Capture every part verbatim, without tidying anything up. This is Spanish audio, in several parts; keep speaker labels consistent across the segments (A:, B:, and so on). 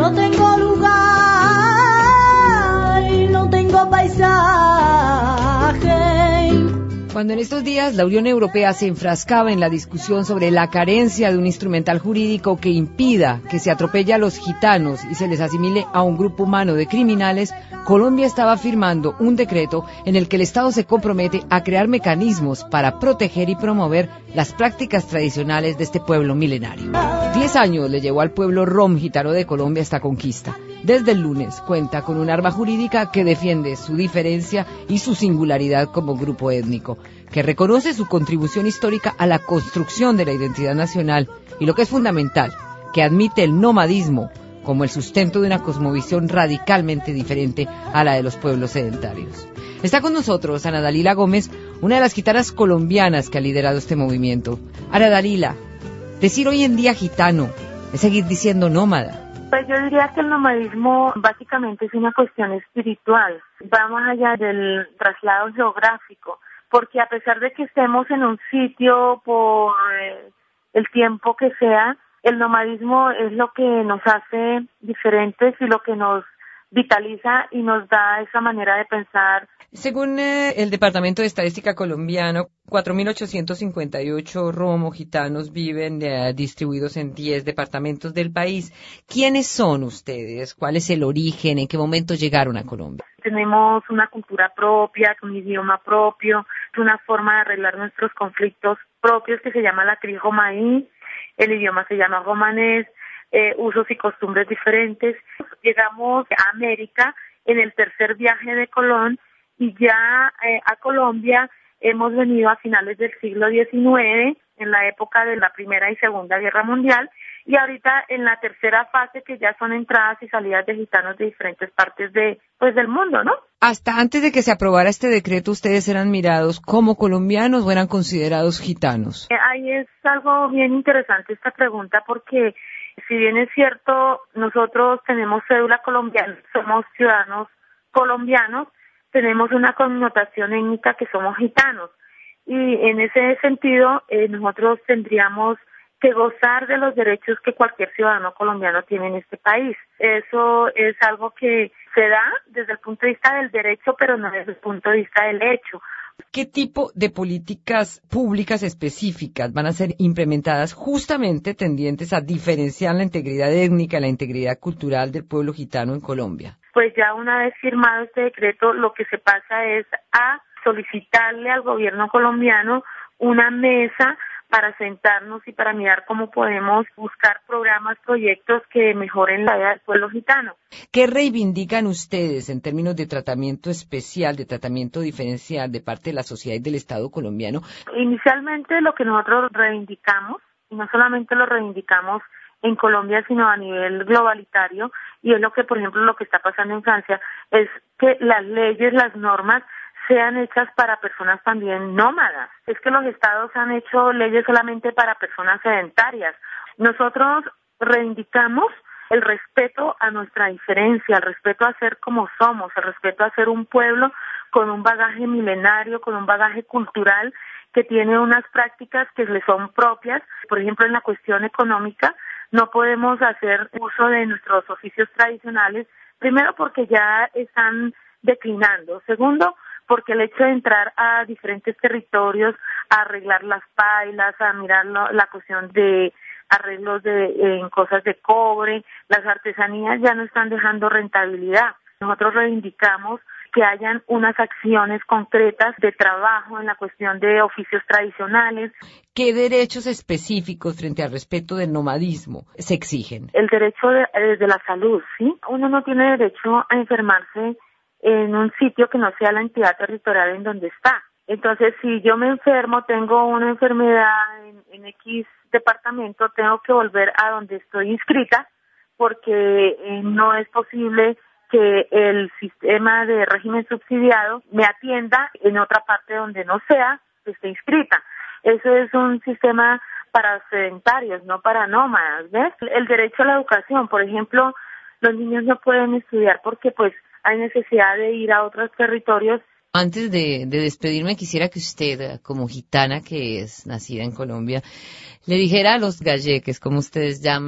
A: no tengo lugar y no tengo paisaje.
B: Cuando en estos días la Unión Europea se enfrascaba en la discusión sobre la carencia de un instrumental jurídico que impida que se atropelle a los gitanos y se les asimile a un grupo humano de criminales, Colombia estaba firmando un decreto en el que el Estado se compromete a crear mecanismos para proteger y promover las prácticas tradicionales de este pueblo milenario. Diez años le llevó al pueblo rom gitano de Colombia esta conquista. Desde el lunes cuenta con un arma jurídica que defiende su diferencia y su singularidad como grupo étnico, que reconoce su contribución histórica a la construcción de la identidad nacional y, lo que es fundamental, que admite el nomadismo como el sustento de una cosmovisión radicalmente diferente a la de los pueblos sedentarios. Está con nosotros Ana Dalila Gómez, una de las gitanas colombianas que ha liderado este movimiento. Ana Dalila, decir hoy en día gitano es seguir diciendo nómada.
C: Pues yo diría que el nomadismo básicamente es una cuestión espiritual, va más allá del traslado geográfico, porque a pesar de que estemos en un sitio por eh, el tiempo que sea, el nomadismo es lo que nos hace diferentes y lo que nos vitaliza y nos da esa manera de pensar.
B: Según eh, el Departamento de Estadística colombiano, cuatro mil ochocientos cincuenta y ocho romo gitanos viven eh, distribuidos en diez departamentos del país. ¿Quiénes son ustedes? ¿Cuál es el origen? ¿En qué momento llegaron a Colombia?
C: Tenemos una cultura propia, un idioma propio, una forma de arreglar nuestros conflictos propios que se llama la trijomaí, el idioma se llama romanés, eh, usos y costumbres diferentes. Llegamos a América en el tercer viaje de Colón y ya eh, a Colombia hemos venido a finales del siglo diecinueve, en la época de la Primera y Segunda Guerra Mundial, y ahorita en la tercera fase, que ya son entradas y salidas de gitanos de diferentes partes de pues del mundo, ¿no?
B: Hasta antes de que se aprobara este decreto, ¿ustedes eran mirados como colombianos o eran considerados gitanos?
C: Eh, ahí es algo bien interesante esta pregunta, porque si bien es cierto, nosotros tenemos cédula colombiana, somos ciudadanos colombianos, tenemos una connotación étnica que somos gitanos, y en ese sentido eh, nosotros tendríamos que gozar de los derechos que cualquier ciudadano colombiano tiene en este país. Eso es algo que se da desde el punto de vista del derecho, pero no desde el punto de vista del hecho.
B: ¿Qué tipo de políticas públicas específicas van a ser implementadas justamente tendientes a diferenciar la integridad étnica, la integridad cultural del pueblo gitano en Colombia?
C: Pues ya una vez firmado este decreto, lo que se pasa es a solicitarle al gobierno colombiano una mesa para sentarnos y para mirar cómo podemos buscar programas, proyectos que mejoren la vida del pueblo gitano.
B: ¿Qué reivindican ustedes en términos de tratamiento especial, de tratamiento diferencial de parte de la sociedad y del Estado colombiano?
C: Inicialmente lo que nosotros reivindicamos, y no solamente lo reivindicamos en Colombia, sino a nivel globalitario, y es lo que, por ejemplo, lo que está pasando en Francia, es que las leyes, las normas, sean hechas para personas también nómadas. Es que los estados han hecho leyes solamente para personas sedentarias. Nosotros reivindicamos el respeto a nuestra diferencia, el respeto a ser como somos, el respeto a ser un pueblo con un bagaje milenario, con un bagaje cultural que tiene unas prácticas que le son propias. Por ejemplo, en la cuestión económica, no podemos hacer uso de nuestros oficios tradicionales, primero porque ya están declinando, segundo porque el hecho de entrar a diferentes territorios, a arreglar las pailas, a mirar lo, la cuestión de arreglos de en cosas de cobre, las artesanías ya no están dejando rentabilidad. Nosotros reivindicamos que hayan unas acciones concretas de trabajo en la cuestión de oficios tradicionales.
B: ¿Qué derechos específicos frente al respeto del nomadismo se exigen?
C: El derecho de, de la salud, ¿sí? Uno no tiene derecho a enfermarse en un sitio que no sea la entidad territorial en donde está. Entonces, si yo me enfermo, tengo una enfermedad en, en X departamento, tengo que volver a donde estoy inscrita, porque eh, no es posible que el sistema de régimen subsidiado me atienda en otra parte donde no sea que esté inscrita. Eso es un sistema para sedentarios, no para nómadas, ¿ves? El derecho a la educación, por ejemplo, los niños no pueden estudiar porque pues hay necesidad de ir a otros territorios.
B: Antes de, de despedirme, quisiera que usted, como gitana que es nacida en Colombia, le dijera a los galleques, como ustedes llaman,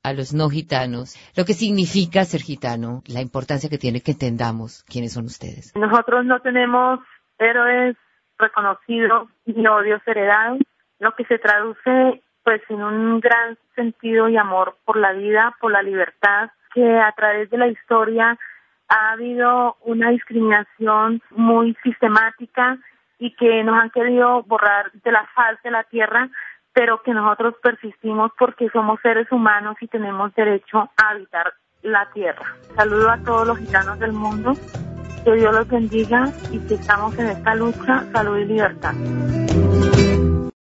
B: a los no gitanos, lo que significa ser gitano, la importancia que tiene que entendamos quiénes son ustedes.
C: Nosotros no tenemos héroes reconocidos ni odios heredados, lo que se traduce pues en un gran sentido y amor por la vida, por la libertad, que a través de la historia ha habido una discriminación muy sistemática y que nos han querido borrar de la faz de la tierra, pero que nosotros persistimos porque somos seres humanos y tenemos derecho a habitar la tierra. Saludo a todos los gitanos del mundo, que Dios los bendiga y que estamos en esta lucha, salud y libertad.